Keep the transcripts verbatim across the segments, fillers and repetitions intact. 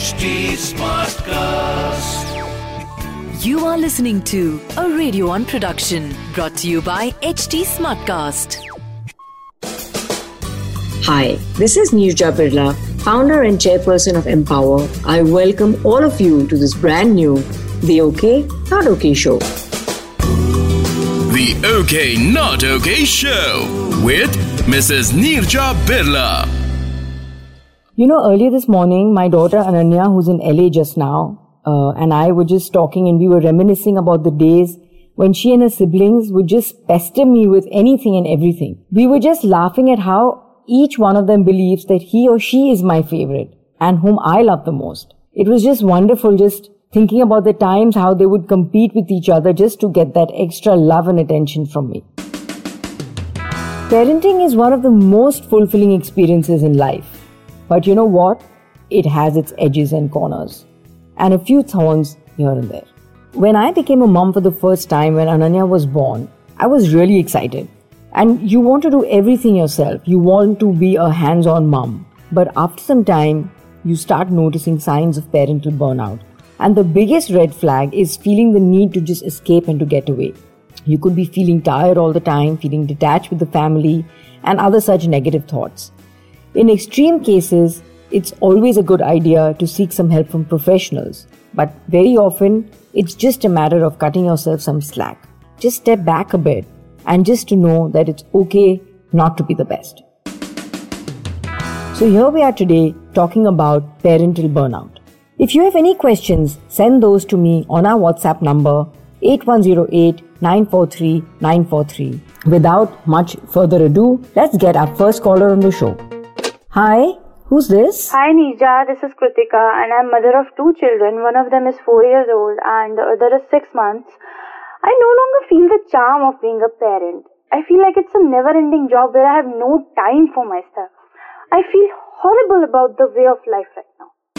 H T Smartcast. You are listening to a Radio One production brought to you by H T Smartcast. Hi, this is Neerja Birla, founder and chairperson of Empower. I welcome all of you to this brand new The OK Not OK Show. The OK Not OK Show with Missus Neerja Birla. You know, earlier this morning, my daughter Ananya, who's in L A just now, uh, and I were just talking and we were reminiscing about the days when she and her siblings would just pester me with anything and everything. We were just laughing at how each one of them believes that he or she is my favorite and whom I love the most. It was just wonderful just thinking about the times how they would compete with each other just to get that extra love and attention from me. Parenting is one of the most fulfilling experiences in life. But you know what? It has its edges and corners, and a few thorns here and there. When I became a mom for the first time when Ananya was born, I was really excited. And you want to do everything yourself. You want to be a hands-on mom. But after some time, you start noticing signs of parental burnout. And the biggest red flag is feeling the need to just escape and to get away. You could be feeling tired all the time, feeling detached with the family, and other such negative thoughts. In extreme cases, it's always a good idea to seek some help from professionals. But very often, it's just a matter of cutting yourself some slack. Just step back a bit and just to know that it's okay not to be the best. So here we are today talking about parental burnout. If you have any questions, send those to me on our WhatsApp number eight one zero eight, nine four three, nine four three. Without much further ado, let's get our first caller on the show. Hi, who's this? Hi Neerja, this is Kritika and I'm mother of two children. One of them is four years old and the other is six months. I no longer feel the charm of being a parent. I feel like it's a never-ending job where I have no time for myself. I feel horrible about the way of life right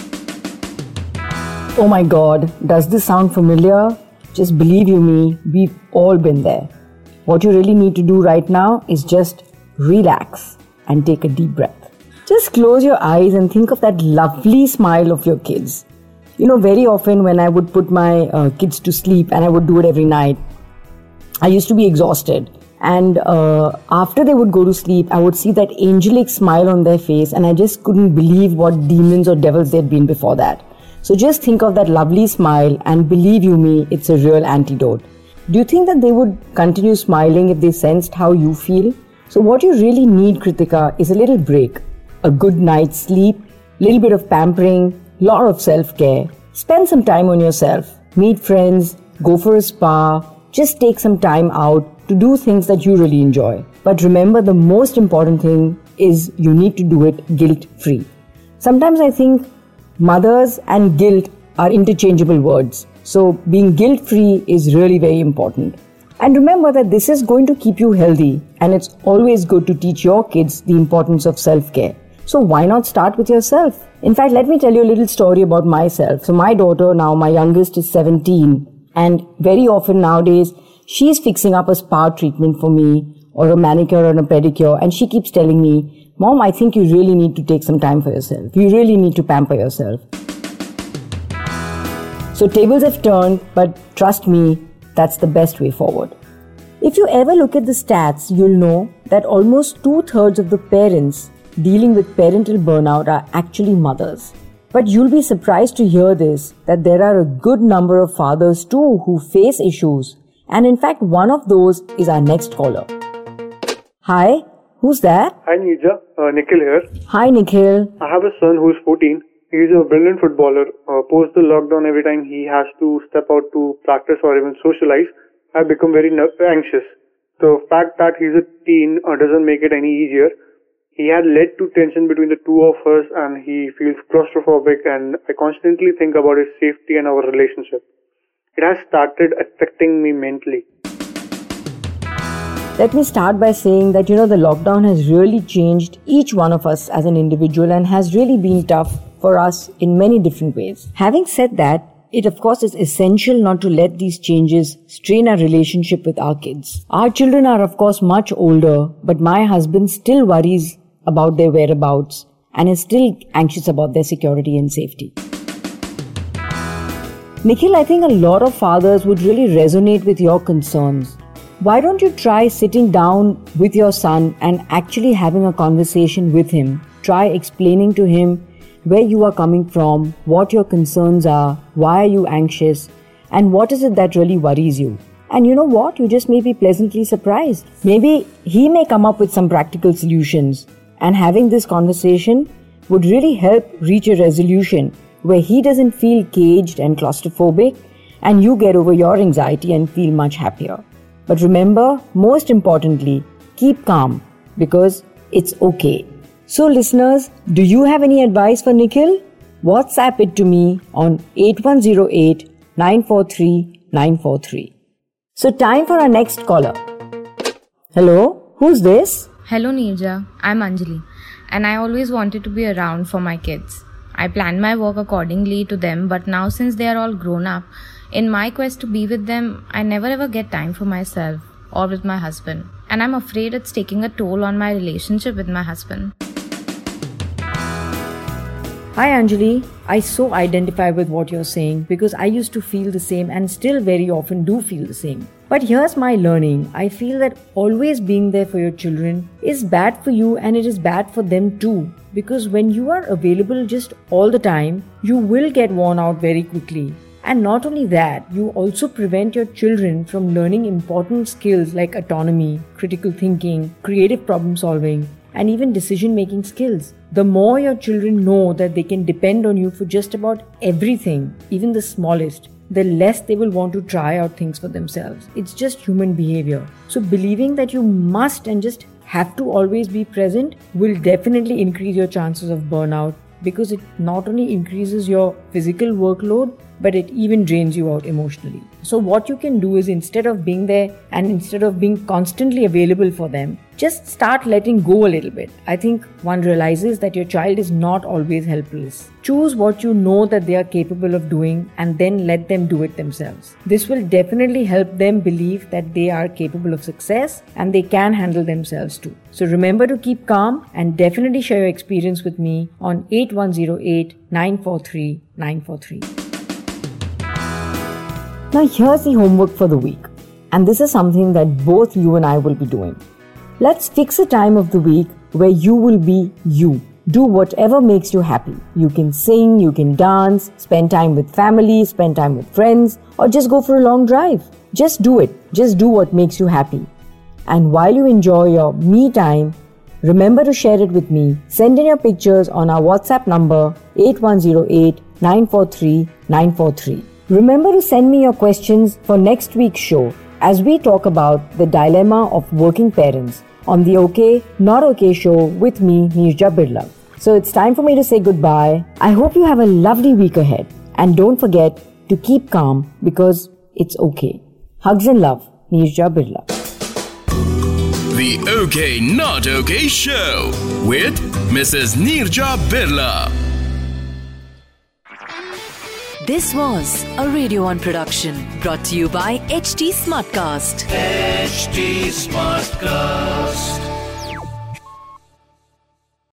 now. Oh my God, does this sound familiar? Just believe you me, we've all been there. What you really need to do right now is just relax and take a deep breath. Just close your eyes and think of that lovely smile of your kids. You know, very often when I would put my uh, kids to sleep, and I would do it every night, I used to be exhausted. And uh, after they would go to sleep, I would see that angelic smile on their face, and I just couldn't believe what demons or devils they'd been before that. So just think of that lovely smile, and believe you me, it's a real antidote. Do you think that they would continue smiling if they sensed how you feel? So what you really need, Kritika, is a little break. A good night's sleep, little bit of pampering, lot of self-care. Spend some time on yourself. Meet friends, go for a spa. Just take some time out to do things that you really enjoy. But remember, the most important thing is you need to do it guilt-free. Sometimes I think mothers and guilt are interchangeable words. So being guilt-free is really very important. And remember that this is going to keep you healthy, and it's always good to teach your kids the importance of self-care. So why not start with yourself? In fact, let me tell you a little story about myself. So my daughter now, my youngest is seventeen, and very often nowadays, she's fixing up a spa treatment for me or a manicure or a pedicure, and she keeps telling me, Mom, I think you really need to take some time for yourself. You really need to pamper yourself. So tables have turned, but trust me, that's the best way forward. If you ever look at the stats, you'll know that almost two-thirds of the parents dealing with parental burnout are actually mothers. But you'll be surprised to hear this, that there are a good number of fathers too who face issues. And in fact, one of those is our next caller. Hi, who's that? Hi Neerja, uh, Nikhil here. Hi Nikhil. I have a son who's fourteen. He's a brilliant footballer. Uh, post the lockdown, every time he has to step out to practice or even socialize, I've become very anxious. The fact that he's a teen uh, doesn't make it any easier. He had led to tension between the two of us, and he feels claustrophobic, and I constantly think about his safety and our relationship. It has started affecting me mentally. Let me start by saying that, you know, the lockdown has really changed each one of us as an individual and has really been tough for us in many different ways. Having said that, it of course is essential not to let these changes strain our relationship with our kids. Our children are of course much older, but my husband still worries about their whereabouts and is still anxious about their security and safety. Nikhil, I think a lot of fathers would really resonate with your concerns. Why don't you try sitting down with your son and actually having a conversation with him? Try explaining to him where you are coming from, what your concerns are, why are you anxious, and what is it that really worries you. And you know what? You just may be pleasantly surprised. Maybe he may come up with some practical solutions, and having this conversation would really help reach a resolution where he doesn't feel caged and claustrophobic, and you get over your anxiety and feel much happier. But remember, most importantly, keep calm because it's okay. So listeners, do you have any advice for Nikhil? WhatsApp it to me on eight one zero eight, nine four three, nine four three. So time for our next caller. Hello, who's this? Hello Neerja, I'm Anjali and I always wanted to be around for my kids. I planned my work accordingly to them, but now since they are all grown up, in my quest to be with them, I never ever get time for myself or with my husband. And I'm afraid it's taking a toll on my relationship with my husband. Hi Anjali, I so identify with what you're saying because I used to feel the same and still very often do feel the same. But here's my learning. I feel that always being there for your children is bad for you and it is bad for them too. Because when you are available just all the time, you will get worn out very quickly. And not only that, you also prevent your children from learning important skills like autonomy, critical thinking, creative problem solving, and even decision-making skills. The more your children know that they can depend on you for just about everything, even the smallest, the less they will want to try out things for themselves. It's just human behavior. So believing that you must and just have to always be present will definitely increase your chances of burnout because it not only increases your physical workload, but it even drains you out emotionally. So what you can do is instead of being there and instead of being constantly available for them, just start letting go a little bit. I think one realizes that your child is not always helpless. Choose what you know that they are capable of doing and then let them do it themselves. This will definitely help them believe that they are capable of success and they can handle themselves too. So remember to keep calm and definitely share your experience with me on eight one zero eight, nine four three, nine four three. Now here's the homework for the week, and this is something that both you and I will be doing. Let's fix a time of the week where you will be you. Do whatever makes you happy. You can sing, you can dance, spend time with family, spend time with friends, or just go for a long drive. Just do it. Just do what makes you happy. And while you enjoy your me time, remember to share it with me. Send in your pictures on our WhatsApp number eight one zero eight, nine four three, nine four three. Remember to send me your questions for next week's show as we talk about the dilemma of working parents on the OK Not OK show with me, Neerja Birla. So it's time for me to say goodbye. I hope you have a lovely week ahead and don't forget to keep calm because it's okay. Hugs and love, Neerja Birla. The OK Not OK show with Missus Neerja Birla. This was a Radio One production brought to you by H T Smartcast. H T Smartcast.